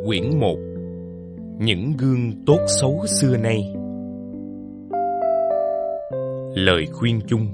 Quyển 1. Những gương tốt xấu xưa nay. Lời khuyên chung.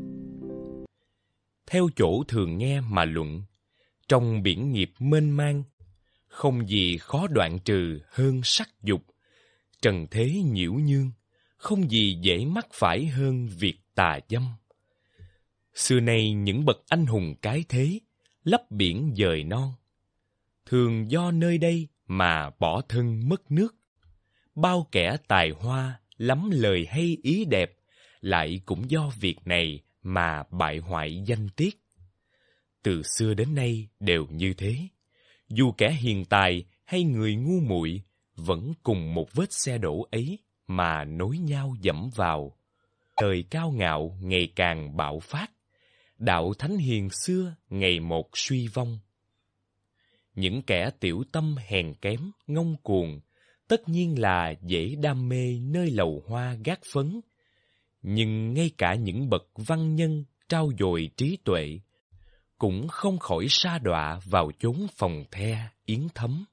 Theo chỗ thường nghe mà luận, trong biển nghiệp mênh mang, không gì khó đoạn trừ hơn sắc dục. Trần thế nhiễu nhương, không gì dễ mắc phải hơn việc tà dâm. Xưa nay những bậc anh hùng cái thế, lấp biển dời non, thường do nơi đây mà bỏ thân mất nước. Bao kẻ tài hoa, lắm lời hay ý đẹp, lại cũng do việc này mà bại hoại danh tiết. Từ xưa đến nay đều như thế. Dù kẻ hiền tài hay người ngu muội, vẫn cùng một vết xe đổ ấy mà nối nhau dẫm vào. Thời cao ngạo ngày càng bạo phát, đạo thánh hiền xưa ngày một suy vong. Những kẻ tiểu tâm hèn kém, ngông cuồng, tất nhiên là dễ đam mê nơi lầu hoa gác phấn. Nhưng ngay cả những bậc văn nhân trau dồi trí tuệ, cũng không khỏi sa đọa vào chốn phòng the, yến thấm.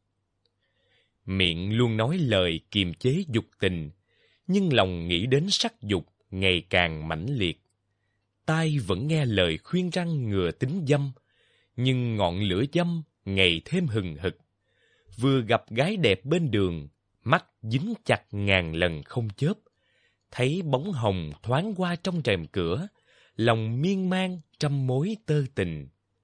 Miệng luôn nói lời kiềm chế dục tình, nhưng lòng nghĩ đến sắc dục ngày càng mãnh liệt. Tai vẫn nghe lời khuyên răn ngừa tính dâm, nhưng ngọn lửa dâm ngày thêm hừng hực. Vừa gặp gái đẹp bên đường, mắt dính chặt ngàn lần không chớp. Thấy bóng hồng thoáng qua trong rèm cửa, lòng miên man trăm mối tơ tình.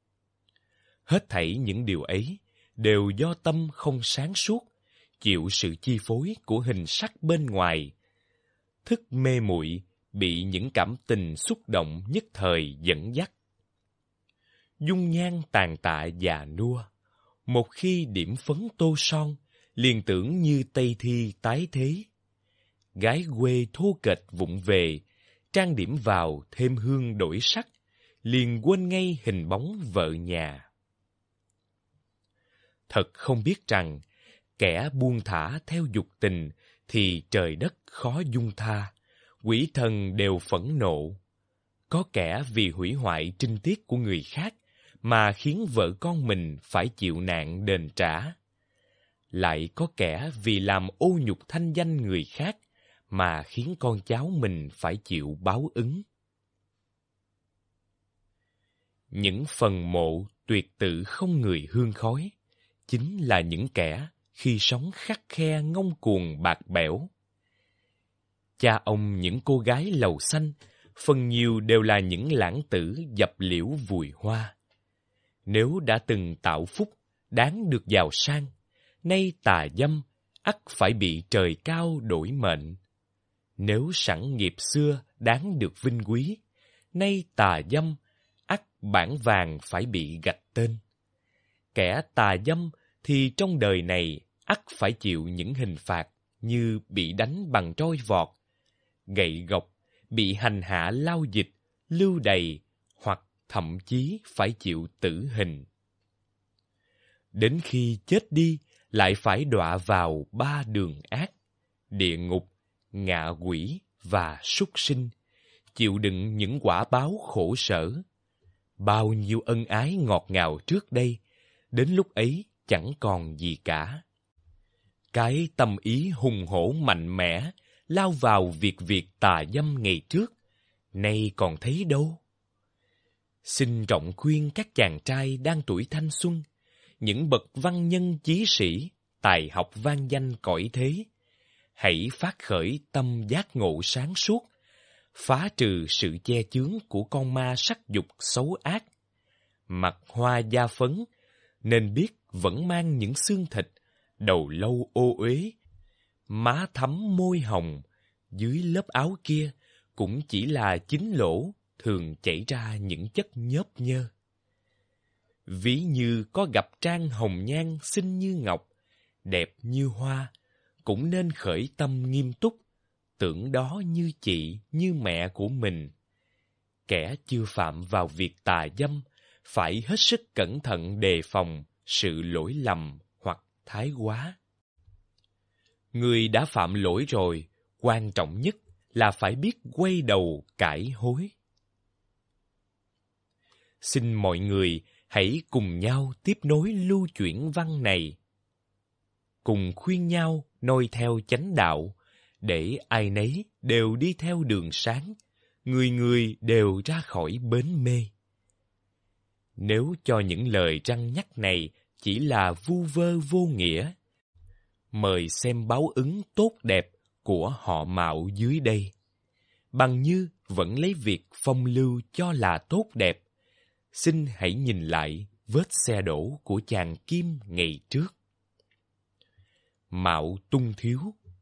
Hết thảy những điều ấy đều do tâm không sáng suốt, chịu sự chi phối của hình sắc bên ngoài. Thức mê muội, bị những cảm tình xúc động nhất thời dẫn dắt. Dung nhan tàn tạ già nua, một khi điểm phấn tô son, liền tưởng như Tây Thi tái thế. Gái quê thô kệch vụng về, trang điểm vào thêm hương đổi sắc, liền quên ngay hình bóng vợ nhà. Thật không biết rằng, kẻ buông thả theo dục tình thì trời đất khó dung tha, quỷ thần đều phẫn nộ. Có kẻ vì hủy hoại trinh tiết của người khác mà khiến vợ con mình phải chịu nạn đền trả. Lại có kẻ vì làm ô nhục thanh danh người khác mà khiến con cháu mình phải chịu báo ứng. Những phần mộ tuyệt tự không người hương khói, chính là những kẻ khi sống khắt khe ngông cuồng bạc bẽo. Cha ông những cô gái lầu xanh, phần nhiều đều là những lãng tử dập liễu vùi hoa. Nếu đã từng tạo phúc, đáng được giàu sang, nay tà dâm, ắt phải bị trời cao đổi mệnh. Nếu sẵn nghiệp xưa đáng được vinh quý, nay tà dâm, ắt bảng vàng phải bị gạch tên. Kẻ tà dâm thì trong đời này ắt phải chịu những hình phạt như bị đánh bằng roi vọt, gậy gộc, bị hành hạ lao dịch, lưu đày, hoặc thậm chí phải chịu tử hình. Đến khi chết đi, lại phải đọa vào ba đường ác, địa ngục, ngạ quỷ và súc sinh, chịu đựng những quả báo khổ sở. Bao nhiêu ân ái ngọt ngào trước đây, đến lúc ấy chẳng còn gì cả. Cái tâm ý hùng hổ mạnh mẽ, lao vào việc tà dâm ngày trước, nay còn thấy đâu. Xin rộng khuyên các chàng trai đang tuổi thanh xuân, những bậc văn nhân chí sĩ, tài học vang danh cõi thế, hãy phát khởi tâm giác ngộ sáng suốt, phá trừ sự che chướng của con ma sắc dục xấu ác. Mặt hoa da phấn, nên biết vẫn mang những xương thịt, đầu lâu ô uế, má thắm môi hồng, dưới lớp áo kia cũng chỉ là chính lỗ thường chảy ra những chất nhớp nhơ. Ví như có gặp trang hồng nhan xinh như ngọc, đẹp như hoa, cũng nên khởi tâm nghiêm túc, tưởng đó như chị, như mẹ của mình. Kẻ chưa phạm vào việc tà dâm, phải hết sức cẩn thận đề phòng sự lỗi lầm hoặc thái quá. Người đã phạm lỗi rồi, quan trọng nhất là phải biết quay đầu cải hối. Xin mọi người hãy cùng nhau tiếp nối lưu chuyển văn này. cùng khuyên nhau noi theo chánh đạo, để ai nấy đều đi theo đường sáng, người người đều ra khỏi bến mê. Nếu cho những lời răn nhắc này chỉ là vu vơ vô nghĩa, mời xem báo ứng tốt đẹp của họ Mạo dưới đây. Bằng như vẫn lấy việc phong lưu cho là tốt đẹp, xin hãy nhìn lại vết xe đổ của chàng Kim ngày trước. Mạo Tung Thiếu.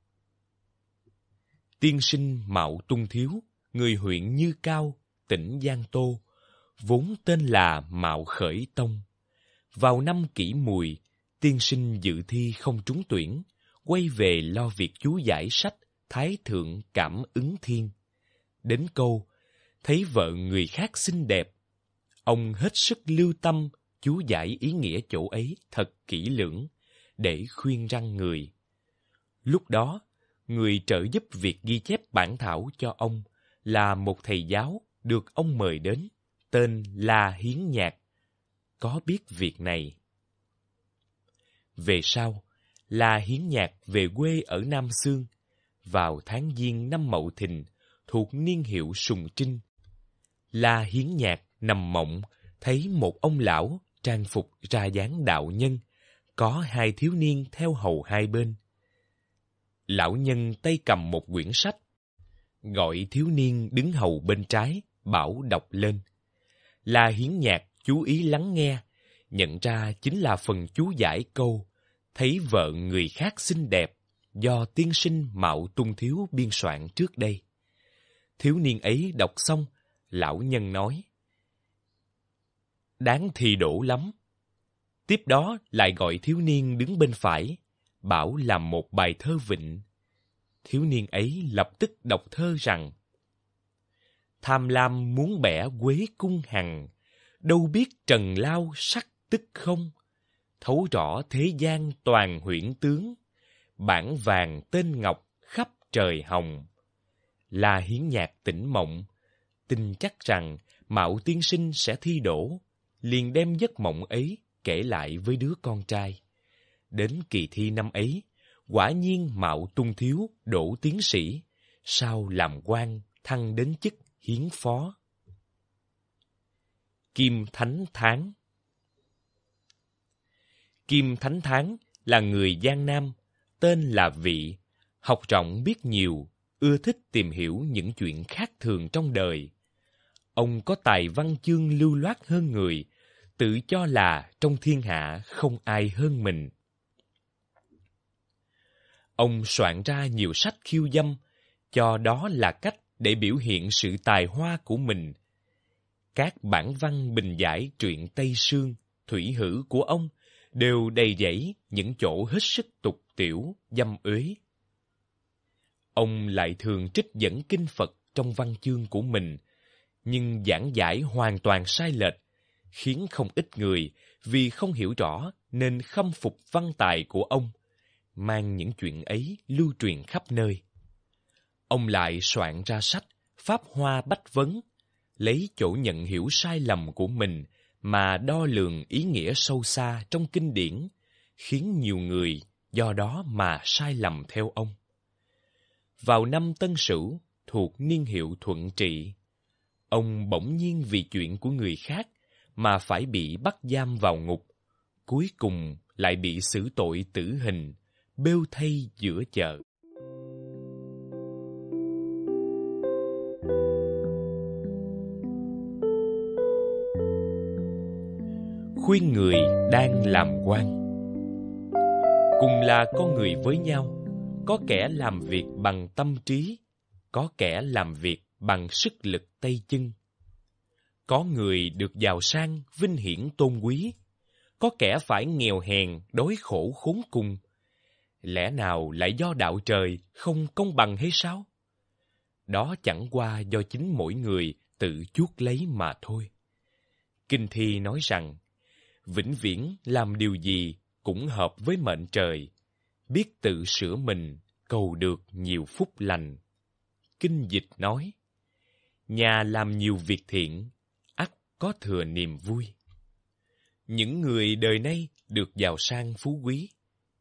Tiên sinh Mạo Tung Thiếu, người huyện Như Cao, tỉnh Giang Tô, vốn tên là Mạo Khởi Tông. Vào năm Kỷ Mùi, tiên sinh dự thi không trúng tuyển, quay về lo việc chú giải sách Thái Thượng Cảm Ứng Thiên. Đến câu, thấy vợ người khác xinh đẹp, ông hết sức lưu tâm chú giải ý nghĩa chỗ ấy thật kỹ lưỡng, để khuyên răn người. Lúc đó, người trợ giúp việc ghi chép bản thảo cho ông là một thầy giáo được ông mời đến, tên La Hiến Nhạc, có biết việc này. Về sau, La Hiến Nhạc về quê ở Nam Xương. Vào tháng Giêng năm Mậu Thìn, thuộc niên hiệu Sùng Trinh, La Hiến Nhạc nằm mộng, thấy một ông lão trang phục ra dáng đạo nhân, có hai thiếu niên theo hầu hai bên. Lão nhân tay cầm một quyển sách, gọi thiếu niên đứng hầu bên trái, bảo đọc lên. La Hiến Nhạc chú ý lắng nghe, nhận ra chính là phần chú giải câu thấy vợ người khác xinh đẹp, do tiên sinh Mạo Tung Thiếu biên soạn trước đây. Thiếu niên ấy đọc xong, lão nhân nói: đáng thi đỗ lắm. Tiếp đó lại gọi thiếu niên đứng bên phải, bảo làm một bài thơ vịnh. Thiếu niên ấy lập tức đọc thơ rằng: tham lam muốn bẻ quế cung hằng, đâu biết trần lao sắc tức không. Thấu rõ thế gian toàn huyễn tướng, bản vàng tên ngọc khắp trời hồng. La Hiến Nhạc tỉnh mộng, tin chắc rằng Mạo tiên sinh sẽ thi đỗ, liền đem giấc mộng ấy kể lại với đứa con trai. Đến kỳ thi năm ấy, quả nhiên Mạo Tung Thiếu đỗ tiến sĩ, sau làm quan thăng đến chức hiến phó. Kim Thánh Thán. Kim Thánh Thán là người Giang Nam, tên là Vị, học rộng biết nhiều, ưa thích tìm hiểu những chuyện khác thường trong đời. Ông có tài văn chương lưu loát hơn người, tự cho là trong thiên hạ không ai hơn mình. Ông soạn ra nhiều sách khiêu dâm, cho đó là cách để biểu hiện sự tài hoa của mình. Các bản văn bình giải truyện Tây Sương, Thủy Hử của ông đều đầy dẫy những chỗ hết sức tục tiểu, dâm uế. Ông lại thường trích dẫn kinh Phật trong văn chương của mình, nhưng giảng giải hoàn toàn sai lệch, khiến không ít người vì không hiểu rõ nên khâm phục văn tài của ông, mang những chuyện ấy lưu truyền khắp nơi. Ông lại soạn ra sách Pháp Hoa Bách Vấn, lấy chỗ nhận hiểu sai lầm của mình mà đo lường ý nghĩa sâu xa trong kinh điển, khiến nhiều người do đó mà sai lầm theo ông. Vào năm Tân Sửu, thuộc niên hiệu Thuận Trị, ông bỗng nhiên vì chuyện của người khác mà phải bị bắt giam vào ngục, cuối cùng lại bị xử tội tử hình, bêu thay giữa chợ. Khuyên người đang làm quan. Cùng là con người với nhau, có kẻ làm việc bằng tâm trí, có kẻ làm việc bằng sức lực tay chân. Có người được giàu sang, vinh hiển tôn quý, có kẻ phải nghèo hèn, đói khổ khốn cùng. Lẽ nào lại do đạo trời không công bằng hay sao? Đó chẳng qua do chính mỗi người tự chuốc lấy mà thôi. Kinh thi nói rằng, vĩnh viễn làm điều gì cũng hợp với mệnh trời, biết tự sửa mình, cầu được nhiều phúc lành. Kinh dịch nói, nhà làm nhiều việc thiện, ắt có thừa niềm vui. Những người đời nay được giàu sang phú quý,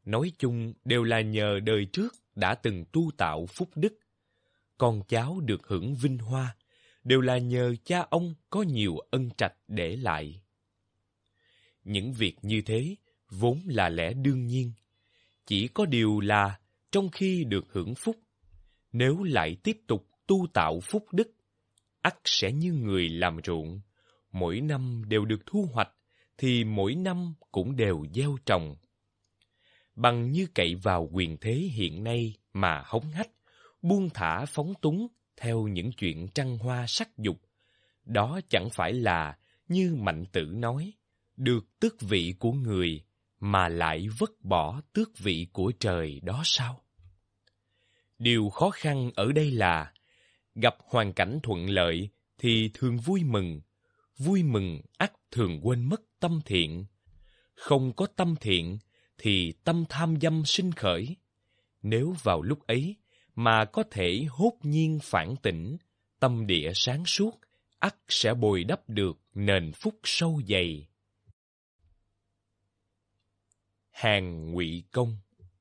nói chung đều là nhờ đời trước đã từng tu tạo phúc đức. Con cháu được hưởng vinh hoa, đều là nhờ cha ông có nhiều ân trạch để lại. Những việc như thế vốn là lẽ đương nhiên. Chỉ có điều là trong khi được hưởng phúc, nếu lại tiếp tục tu tạo phúc đức, ắt sẽ như người làm ruộng, mỗi năm đều được thu hoạch, thì mỗi năm cũng đều gieo trồng. Bằng như cậy vào quyền thế hiện nay mà hống hách, buông thả phóng túng theo những chuyện trăng hoa sắc dục, đó chẳng phải là như Mạnh Tử nói, được tước vị của người mà lại vứt bỏ tước vị của trời đó sao? Điều khó khăn ở đây là gặp hoàn cảnh thuận lợi thì thường vui mừng ắt thường quên mất tâm thiện. Không có tâm thiện thì tâm tham dâm sinh khởi. Nếu vào lúc ấy mà có thể hốt nhiên phản tỉnh, tâm địa sáng suốt, ắt sẽ bồi đắp được nền phúc sâu dày. Hàn Ngụy Công.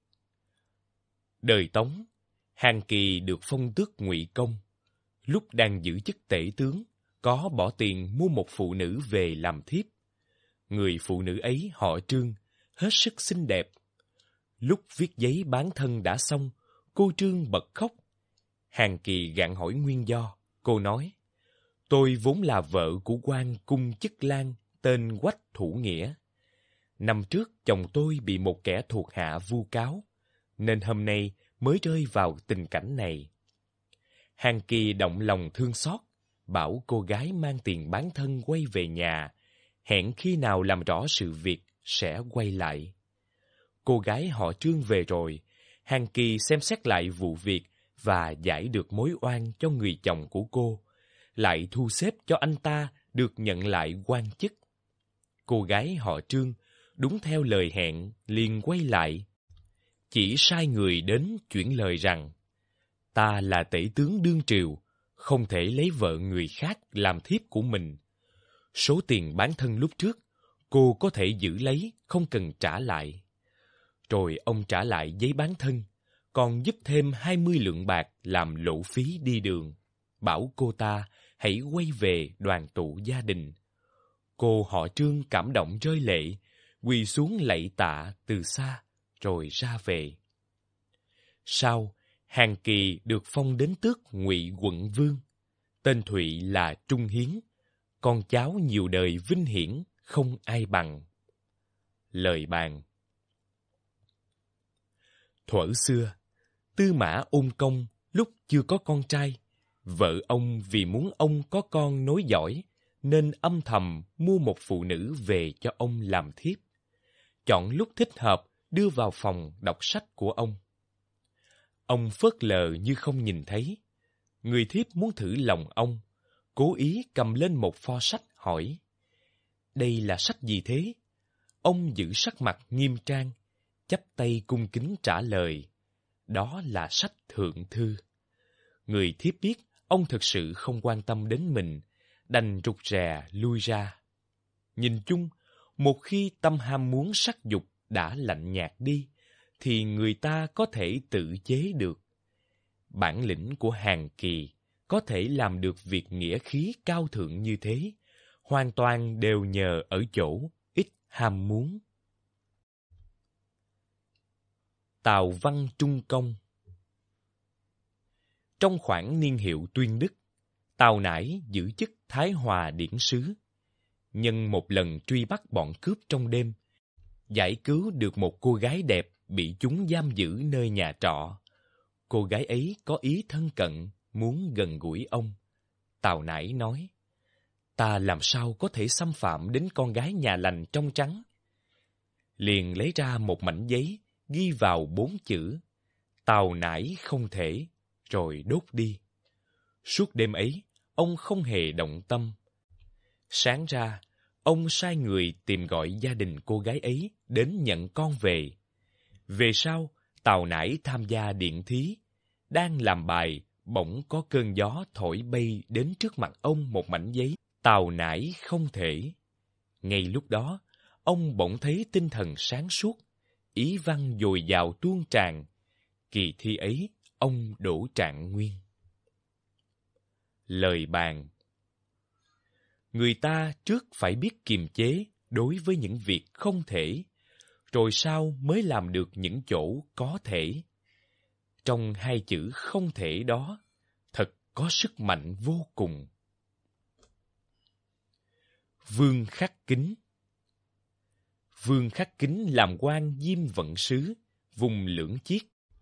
Đời Tống, Hàn Kỳ được phong tước Ngụy Công. Lúc đang giữ chức tể tướng, có bỏ tiền mua một phụ nữ về làm thiếp. Người phụ nữ ấy họ Trương, hết sức xinh đẹp. Lúc viết giấy bán thân đã xong, cô Trương bật khóc. Hàn Kỳ gạn hỏi nguyên do. Cô nói, tôi vốn là vợ của quan cung chức lang tên Quách Thủ Nghĩa. Năm trước chồng tôi bị một kẻ thuộc hạ vu cáo, nên hôm nay mới rơi vào tình cảnh này. Hàn Kỳ động lòng thương xót, bảo cô gái mang tiền bán thân quay về nhà, hẹn khi nào làm rõ sự việc sẽ quay lại. Cô gái họ Trương về rồi, Hàn Kỳ xem xét lại vụ việc và giải được mối oan cho người chồng của cô, lại thu xếp cho anh ta được nhận lại quan chức. Cô gái họ Trương đúng theo lời hẹn liền quay lại, chỉ sai người đến chuyển lời rằng ta là tể tướng đương triều, không thể lấy vợ người khác làm thiếp của mình. Số tiền bán thân lúc trước cô có thể giữ lấy, không cần trả lại. Rồi ông trả lại giấy bán thân, còn giúp thêm 20 lượng bạc làm lộ phí đi đường, bảo cô ta hãy quay về đoàn tụ gia đình. Cô họ Trương cảm động rơi lệ, quỳ xuống lạy tạ từ xa, rồi ra về. Sau, Hàn Kỳ được phong đến tước Ngụy quận vương. Tên Thụy là Trung Hiến, con cháu nhiều đời vinh hiển, không ai bằng. Lời bàn. Thuở xưa, Tư Mã Ôn Công lúc chưa có con trai, vợ ông vì muốn ông có con nối dõi, nên âm thầm mua một phụ nữ về cho ông làm thiếp. Chọn lúc thích hợp đưa vào phòng đọc sách của ông. Ông phớt lờ như không nhìn thấy. Người thiếp muốn thử lòng ông, cố ý cầm lên một pho sách hỏi, đây là sách gì thế? Ông giữ sắc mặt nghiêm trang, chắp tay cung kính trả lời, đó là sách thượng thư. Người thiếp biết ông thực sự không quan tâm đến mình, đành rụt rè lui ra. Nhìn chung, một khi tâm ham muốn sắc dục đã lạnh nhạt đi, thì người ta có thể tự chế được. Bản lĩnh của Hàn Kỳ có thể làm được việc nghĩa khí cao thượng như thế, hoàn toàn đều nhờ ở chỗ ít ham muốn. Tào Văn Trung Công. Trong khoảng niên hiệu Tuyên Đức, Tào Nải giữ chức Thái Hòa Điển Sứ. Nhân một lần truy bắt bọn cướp trong đêm, giải cứu được một cô gái đẹp bị chúng giam giữ nơi nhà trọ. Cô gái ấy có ý thân cận, muốn gần gũi ông. Tào Nải nói, ta làm sao có thể xâm phạm đến con gái nhà lành trong trắng. Liền lấy ra một mảnh giấy, ghi vào 4 chữ, Tào Nải không thể, rồi đốt đi. Suốt đêm ấy, ông không hề động tâm. Sáng ra, ông sai người tìm gọi gia đình cô gái ấy đến nhận con về. Về sau, Tào Nải tham gia điện thí. Đang làm bài, bỗng có cơn gió thổi bay đến trước mặt ông một mảnh giấy. Tào Nải không thể. Ngay lúc đó, ông bỗng thấy tinh thần sáng suốt, ý văn dồi dào tuôn tràn. Kỳ thi ấy, ông đỗ trạng nguyên. Lời bàn. Người ta trước phải biết kiềm chế đối với những việc không thể, rồi sau mới làm được những chỗ có thể. Trong hai chữ không thể đó, thật có sức mạnh vô cùng. Vương Khắc Kính. Vương Khắc Kính làm quan Diêm Vận Sứ, vùng Lưỡng Chiết.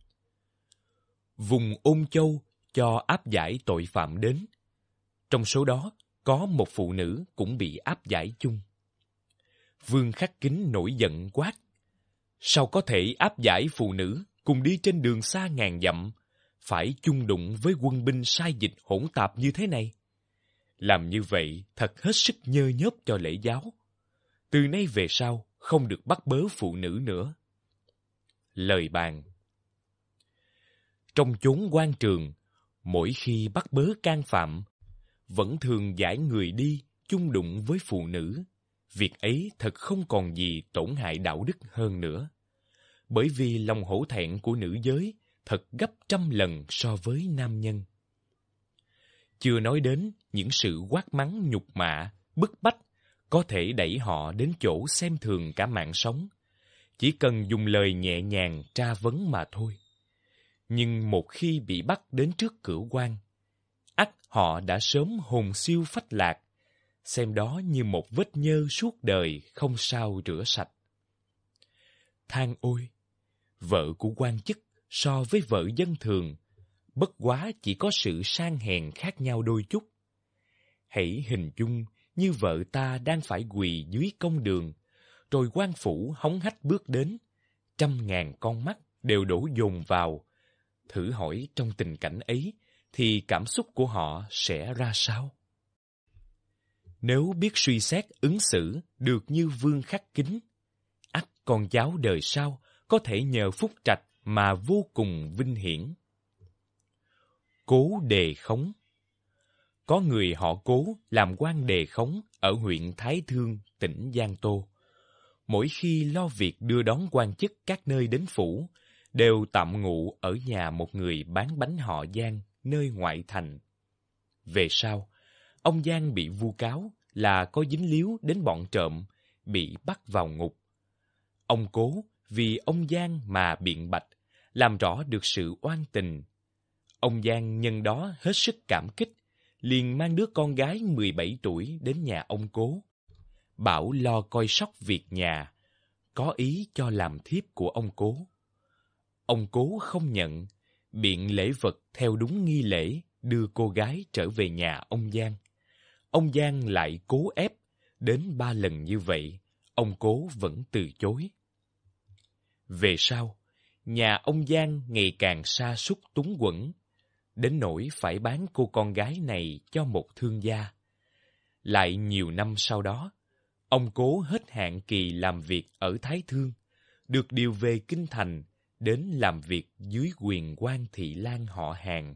Vùng Ôn Châu cho áp giải tội phạm đến. Trong số đó, có một phụ nữ cũng bị áp giải chung. Vương Khắc Kính nổi giận quát: sao có thể áp giải phụ nữ cùng đi trên đường xa ngàn dặm, phải chung đụng với quân binh sai dịch hỗn tạp như thế này? Làm như vậy thật hết sức nhơ nhớp cho lễ giáo. Từ nay về sau không được bắt bớ phụ nữ nữa. Lời bàn. Trong chốn quan trường, mỗi khi bắt bớ can phạm, vẫn thường giải người đi chung đụng với phụ nữ. Việc ấy thật không còn gì tổn hại đạo đức hơn nữa. Bởi vì lòng hổ thẹn của nữ giới thật gấp trăm lần so với nam nhân. Chưa nói đến những sự quát mắng nhục mạ, bức bách, có thể đẩy họ đến chỗ xem thường cả mạng sống. Chỉ cần dùng lời nhẹ nhàng tra vấn mà thôi. Nhưng một khi bị bắt đến trước cửa quan, ắt họ đã sớm hồn siêu phách lạc, xem đó như một vết nhơ suốt đời không sao rửa sạch. Than ôi! Vợ của quan chức so với vợ dân thường, bất quá chỉ có sự sang hèn khác nhau đôi chút. Hãy hình dung như vợ ta đang phải quỳ dưới công đường, rồi quan phủ hống hách bước đến, trăm ngàn con mắt đều đổ dồn vào. Thử hỏi trong tình cảnh ấy, thì cảm xúc của họ sẽ ra sao? Nếu biết suy xét ứng xử được như Vương Khắc Kính, ắt con cháu đời sau có thể nhờ phúc trạch mà vô cùng vinh hiển. Cố Đề Khống. Có người họ Cố làm quan đề khống ở huyện Thái Thương, tỉnh Giang Tô. Mỗi khi lo việc đưa đón quan chức các nơi đến phủ, đều tạm ngụ ở nhà một người bán bánh họ Giang, nơi ngoại thành. Về sau, ông Giang bị vu cáo là có dính líu đến bọn trộm, bị bắt vào ngục. Ông Cố vì ông Giang mà biện bạch, làm rõ được sự oan tình. Ông Giang nhân đó hết sức cảm kích, liền mang đứa con gái 17 tuổi đến nhà ông Cố, bảo lo coi sóc việc nhà, có ý cho làm thiếp của ông Cố. Ông Cố không nhận, biện lễ vật theo đúng nghi lễ, đưa cô gái trở về nhà ông Giang. Ông Giang lại cố ép, đến 3 lần như vậy, ông Cố vẫn từ chối. Về sau, nhà ông Giang ngày càng sa sút túng quẫn, đến nỗi phải bán cô con gái này cho một thương gia. Lại nhiều năm sau đó, ông Cố hết hạn kỳ làm việc ở Thái Thương, được điều về Kinh Thành, đến làm việc dưới quyền quan Thị Lan họ Hàn.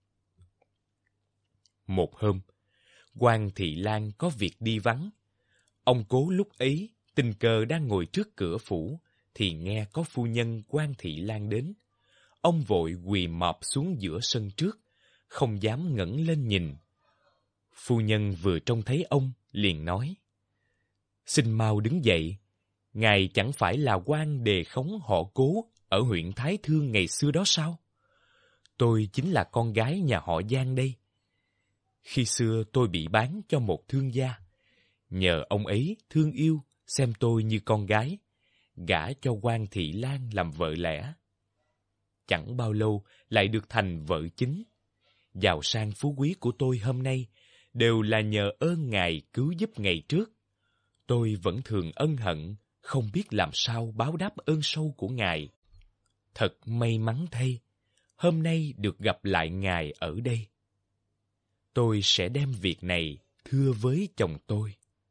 Một hôm, quan Thị Lan có việc đi vắng. Ông Cố lúc ấy tình cờ đang ngồi trước cửa phủ, thì nghe có phu nhân quan Thị Lan đến. Ông vội quỳ mọp xuống giữa sân trước, không dám ngẩng lên nhìn. Phu nhân vừa trông thấy ông, liền nói: "Xin mau đứng dậy, ngài chẳng phải là quan đề khống họ Cố ở huyện Thái Thương ngày xưa đó sao? Tôi chính là con gái nhà họ Giang đây. Khi xưa tôi bị bán cho một thương gia, nhờ ông ấy thương yêu, xem tôi như con gái, gả cho quan Thị Lan làm vợ lẽ. Chẳng bao lâu lại được thành vợ chính. Giàu sang phú quý của tôi hôm nay đều là nhờ ơn ngài cứu giúp ngày trước. Tôi vẫn thường ân hận, không biết làm sao báo đáp ơn sâu của ngài. Thật may mắn thay, hôm nay được gặp lại ngài ở đây. Tôi sẽ đem việc này thưa với chồng tôi."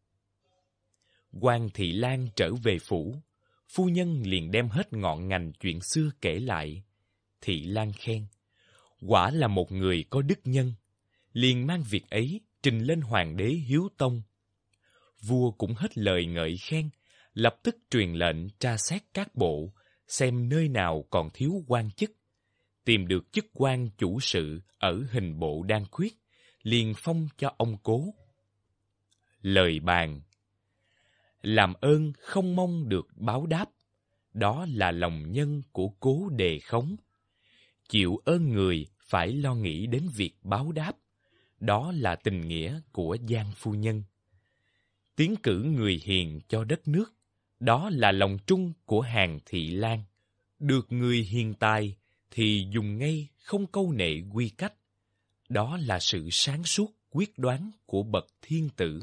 Quan Thị Lan trở về phủ, phu nhân liền đem hết ngọn ngành chuyện xưa kể lại. Thị Lan khen: "Quả là một người có đức nhân." Liền mang việc ấy trình lên hoàng đế Hiếu Tông. Vua cũng hết lời ngợi khen, lập tức truyền lệnh tra xét các bộ, xem nơi nào còn thiếu quan chức. Tìm được chức quan chủ sự ở hình bộ Đan Khuyết, liền phong cho ông Cố. Lời bàn: làm ơn không mong được báo đáp, đó là lòng nhân của Cố Đề Khống. Chịu ơn người phải lo nghĩ đến việc báo đáp, đó là tình nghĩa của Giang phu nhân. Tiến cử người hiền cho đất nước, đó là lòng trung của Hàn Thị Lan. Được người hiền tài thì dùng ngay, không câu nệ quy cách, đó là sự sáng suốt quyết đoán của bậc thiên tử.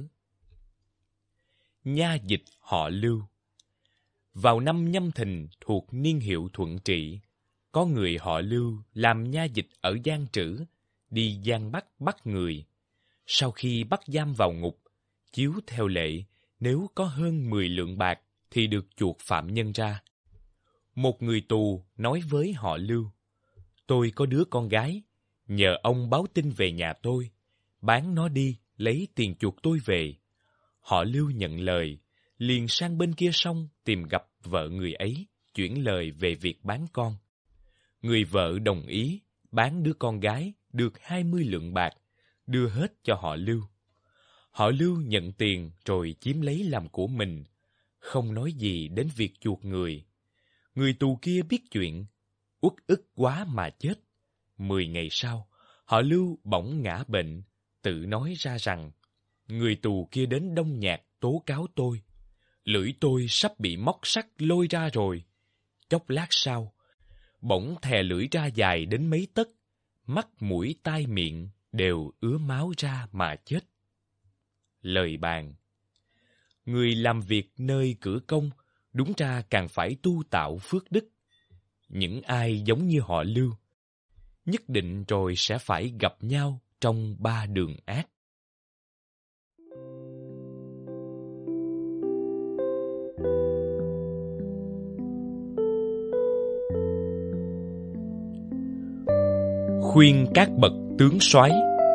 Nha dịch họ Lưu. Vào năm Nhâm Thìn thuộc niên hiệu Thuận Trị, có người họ Lưu làm nha dịch ở Giang Trữ, đi Giang Bắc bắt người. Sau khi bắt giam vào ngục, chiếu theo lệ, nếu có hơn 10 lượng bạc thì được chuộc phạm nhân ra. Một người tù nói với họ Lưu: tôi có đứa con gái, nhờ ông báo tin về nhà tôi, bán nó đi, lấy tiền chuộc tôi về. Họ Lưu nhận lời, liền sang bên kia sông tìm gặp vợ người ấy, chuyển lời về việc bán con. Người vợ đồng ý, bán đứa con gái được 20 lượng bạc, đưa hết cho họ Lưu. Họ Lưu nhận tiền rồi chiếm lấy làm của mình, không nói gì đến việc chuộc người. Người tù kia biết chuyện, uất ức quá mà chết. 10 ngày sau, họ Lưu bỗng ngã bệnh, tự nói ra rằng: người tù kia đến Đông Nhạc tố cáo tôi, lưỡi tôi sắp bị móc sắt lôi ra rồi. Chốc lát sau, bỗng thè lưỡi ra dài đến mấy tấc, mắt mũi tai miệng đều ứa máu ra mà chết. Lời bàn: người làm việc nơi cửa công đúng ra càng phải tu tạo phước đức. Những ai giống như họ Lưu, nhất định rồi sẽ phải gặp nhau trong 3 đường ác. Khuyên các bậc tướng soái.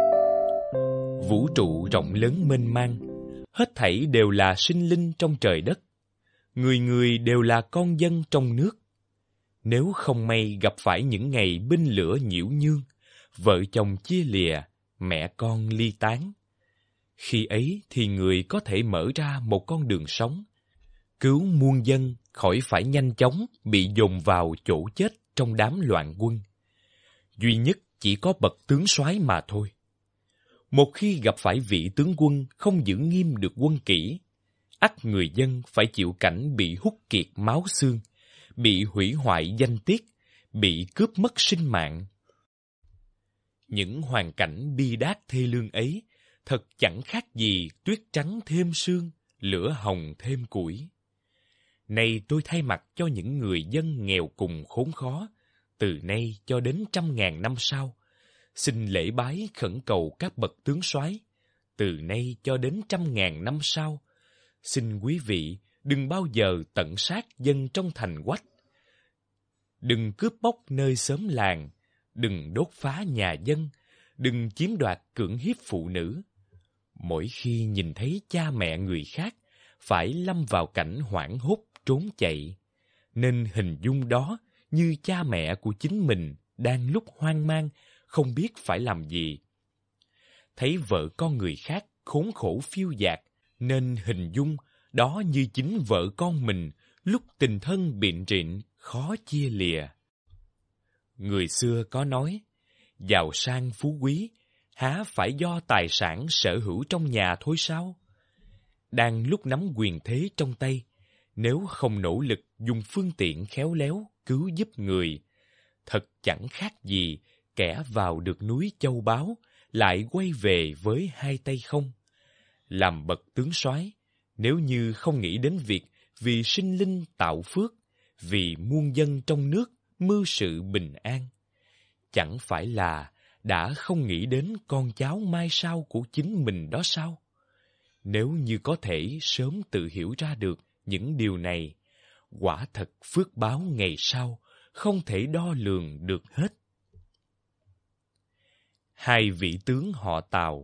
Vũ trụ rộng lớn mênh mang, hết thảy đều là sinh linh trong trời đất. Người người đều là con dân trong nước. Nếu không may gặp phải những ngày binh lửa nhiễu nhương, vợ chồng chia lìa, mẹ con ly tán, khi ấy thì người có thể mở ra một con đường sống, cứu muôn dân khỏi phải nhanh chóng bị dồn vào chỗ chết trong đám loạn quân. Duy nhất chỉ có bậc tướng soái mà thôi. Một khi gặp phải vị tướng quân không giữ nghiêm được quân kỷ, ắt người dân phải chịu cảnh bị hút kiệt máu xương, bị hủy hoại danh tiết, bị cướp mất sinh mạng. Những hoàn cảnh bi đát thê lương ấy thật chẳng khác gì tuyết trắng thêm sương, lửa hồng thêm củi. Nay tôi thay mặt cho những người dân nghèo cùng khốn khó, từ nay cho đến 100.000 năm sau, xin lễ bái khẩn cầu các bậc tướng soái, từ nay cho đến 100.000 năm sau, xin quý vị đừng bao giờ tận sát dân trong thành quách, đừng cướp bóc nơi xóm làng, đừng đốt phá nhà dân, đừng chiếm đoạt cưỡng hiếp phụ nữ. Mỗi khi nhìn thấy cha mẹ người khác phải lâm vào cảnh hoảng hốt trốn chạy, nên hình dung đó như cha mẹ của chính mình đang lúc hoang mang, không biết phải làm gì. Thấy vợ con người khác khốn khổ phiêu dạt, nên hình dung đó như chính vợ con mình lúc tình thân biện rịn, khó chia lìa. Người xưa có nói, giàu sang phú quý, há phải do tài sản sở hữu trong nhà thôi sao? Đang lúc nắm quyền thế trong tay, nếu không nỗ lực dùng phương tiện khéo léo cứu giúp người, thật chẳng khác gì kẻ vào được núi châu báu, lại quay về với 2 tay không. Làm bậc tướng soái, nếu như không nghĩ đến việc vì sinh linh tạo phước, vì muôn dân trong nước mưu sự bình an, chẳng phải là đã không nghĩ đến con cháu mai sau của chính mình đó sao? Nếu như có thể sớm tự hiểu ra được những điều này, quả thật phước báo ngày sau không thể đo lường được hết. 2 vị tướng họ Tào.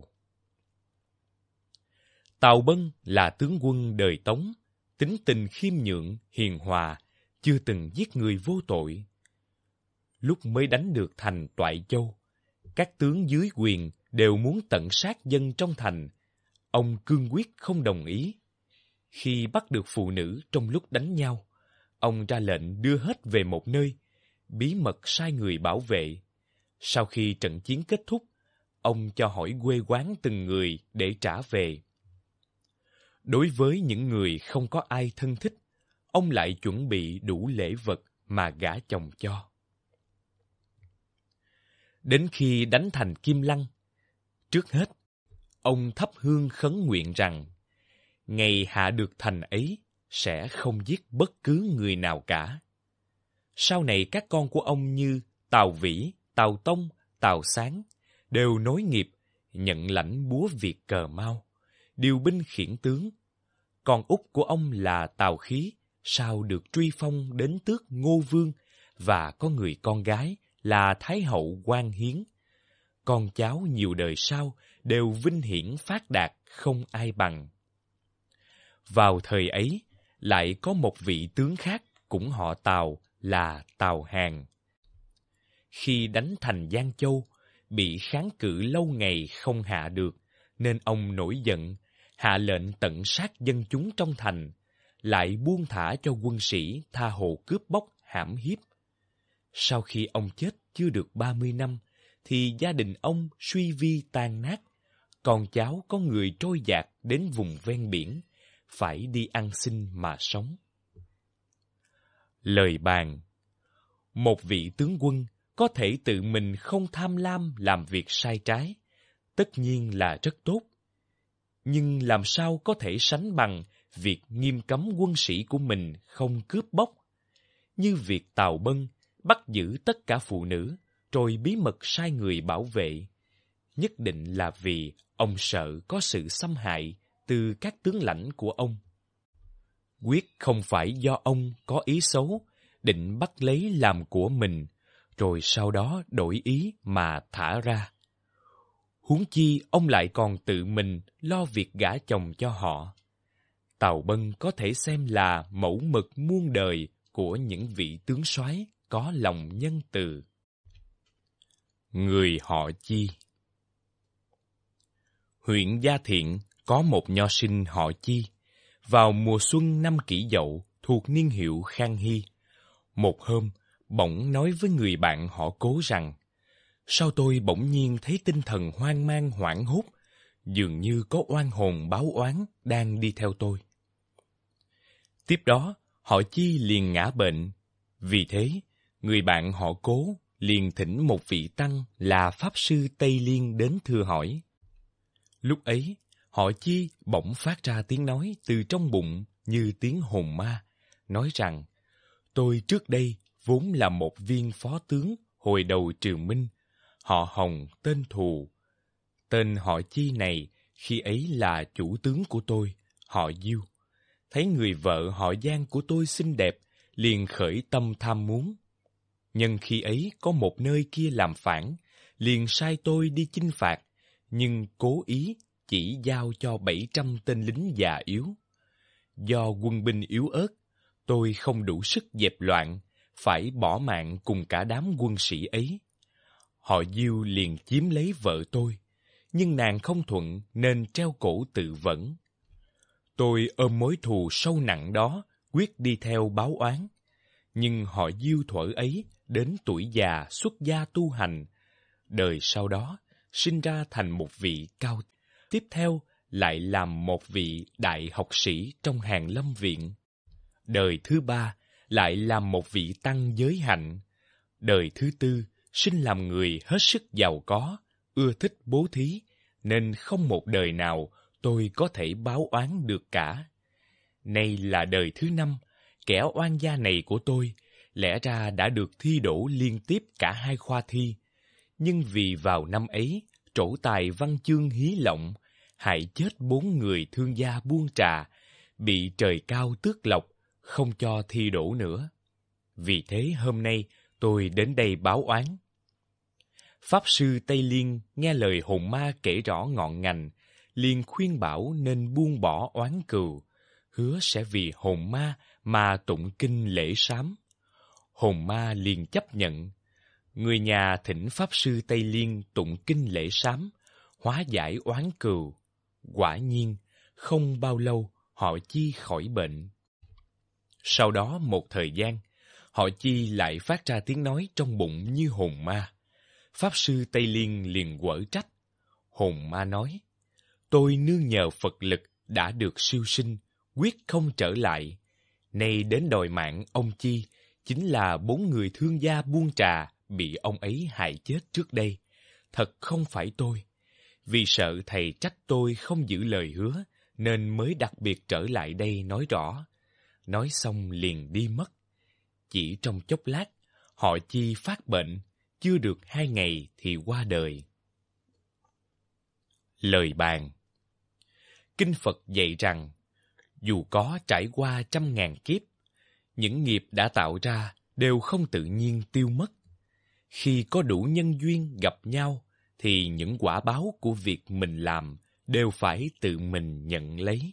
Tào Bân là tướng quân đời Tống, tính tình khiêm nhượng, hiền hòa, chưa từng giết người vô tội. Lúc mới đánh được thành Toại Châu, các tướng dưới quyền đều muốn tận sát dân trong thành. Ông cương quyết không đồng ý. Khi bắt được phụ nữ trong lúc đánh nhau, ông ra lệnh đưa hết về một nơi, bí mật sai người bảo vệ. Sau khi trận chiến kết thúc, ông cho hỏi quê quán từng người để trả về. Đối với những người không có ai thân thích, ông lại chuẩn bị đủ lễ vật mà gả chồng cho. Đến khi đánh thành Kim Lăng, trước hết, ông thắp hương khấn nguyện rằng, ngày hạ được thành ấy sẽ không giết bất cứ người nào cả. Sau này các con của ông như Tào Vĩ, Tào Tông, Tào Sáng đều nối nghiệp, nhận lãnh búa Việt cờ Mao, điều binh khiển tướng. Con út của ông là Tào Khí, sau được truy phong đến tước Ngô Vương, và có người con gái là Thái hậu Quan Hiến. Con cháu nhiều đời sau đều vinh hiển phát đạt, không ai bằng. Vào thời ấy, lại có một vị tướng khác cũng họ Tào là Tào Hàn. Khi đánh thành Giang Châu, bị kháng cự lâu ngày không hạ được, nên ông nổi giận, hạ lệnh tận sát dân chúng trong thành, lại buông thả cho quân sĩ tha hồ cướp bóc hãm hiếp. Sau khi ông chết chưa được 30 năm, thì gia đình ông suy vi tan nát, con cháu có người trôi dạt đến vùng ven biển, phải đi ăn xin mà sống. Lời bàn: một vị tướng quân có thể tự mình không tham lam làm việc sai trái, tất nhiên là rất tốt. Nhưng làm sao có thể sánh bằng việc nghiêm cấm quân sĩ của mình không cướp bóc, như việc Tào Bân bắt giữ tất cả phụ nữ, rồi bí mật sai người bảo vệ. Nhất định là vì ông sợ có sự xâm hại từ các tướng lãnh của ông. Quyết không phải do ông có ý xấu, định bắt lấy làm của mình, rồi sau đó đổi ý mà thả ra. Huống chi ông lại còn tự mình lo việc gả chồng cho họ. Tào Bân có thể xem là mẫu mực muôn đời của những vị tướng soái có lòng nhân từ. Người họ Chi. Huyện Gia Thiện có một nho sinh họ Chi. Vào mùa xuân năm Kỷ Dậu, thuộc niên hiệu Khang Hy, một hôm, bỗng nói với người bạn họ Cố rằng, sao tôi bỗng nhiên thấy tinh thần hoang mang hoảng hốt, dường như có oan hồn báo oán đang đi theo tôi. Tiếp đó, họ Chi liền ngã bệnh. Vì thế, người bạn họ Cố liền thỉnh một vị tăng là Pháp Sư Tây Liên đến thưa hỏi. Lúc ấy, họ Chi bỗng phát ra tiếng nói từ trong bụng như tiếng hồn ma, nói rằng, tôi trước đây vốn là một viên phó tướng hồi đầu Triều Minh, họ Hồng tên Thù. Tên họ Chi này khi ấy là chủ tướng của tôi, họ Diêu. Thấy người vợ họ Giang của tôi xinh đẹp, liền khởi tâm tham muốn. Nhân khi ấy có một nơi kia làm phản, liền sai tôi đi chinh phạt, nhưng cố ý chỉ giao cho 700 tên lính già yếu. Do quân binh yếu ớt, tôi không đủ sức dẹp loạn, phải bỏ mạng cùng cả đám quân sĩ ấy. Họ Diêu liền chiếm lấy vợ tôi, nhưng nàng không thuận nên treo cổ tự vẫn. Tôi ôm mối thù sâu nặng đó, quyết đi theo báo oán. Nhưng họ Diêu thuở ấy đến tuổi già xuất gia tu hành, đời sau đó sinh ra thành một vị cao, tiếp theo lại làm một vị đại học sĩ trong Hàn Lâm Viện. Đời thứ ba lại làm một vị tăng giới hạnh. Đời thứ tư sinh làm người hết sức giàu có, ưa thích bố thí, nên không một đời nào tôi có thể báo oán được cả. Nay là đời thứ năm, kẻ oan gia này của tôi lẽ ra đã được thi đỗ liên tiếp cả 2 khoa thi, nhưng vì vào năm ấy trổ tài văn chương hí lộng, hại chết 4 người thương gia buôn trà, bị trời cao tước lộc, không cho thi đỗ nữa. Vì thế hôm nay tôi đến đây báo oán. Pháp Sư Tây Liên nghe lời hồn ma kể rõ ngọn ngành, liền khuyên bảo nên buông bỏ oán cừu, hứa sẽ vì hồn ma mà tụng kinh lễ sám. Hồn ma liền chấp nhận. Người nhà thỉnh Pháp Sư Tây Liên tụng kinh lễ sám, hóa giải oán cừu. Quả nhiên, không bao lâu họ Chi khỏi bệnh. Sau đó một thời gian, họ Chi lại phát ra tiếng nói trong bụng như hồn ma. Pháp Sư Tây Liên liền quở trách. Hồn ma nói, tôi nương nhờ Phật lực đã được siêu sinh, quyết không trở lại. Nay đến đòi mạng ông Chi, chính là 4 người thương gia buôn trà bị ông ấy hại chết trước đây. Thật không phải tôi. Vì sợ thầy trách tôi không giữ lời hứa, nên mới đặc biệt trở lại đây nói rõ. Nói xong liền đi mất. Chỉ trong chốc lát, họ Chi phát bệnh, chưa được 2 ngày thì qua đời. Lời bàn. Kinh Phật dạy rằng, dù có trải qua 100.000 kiếp, những nghiệp đã tạo ra đều không tự nhiên tiêu mất. Khi có đủ nhân duyên gặp nhau, thì những quả báo của việc mình làm đều phải tự mình nhận lấy.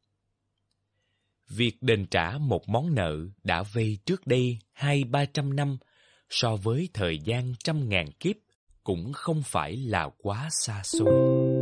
Việc đền trả một món nợ đã vay trước đây 200-300 năm so với thời gian 100.000 kiếp cũng không phải là quá xa xôi.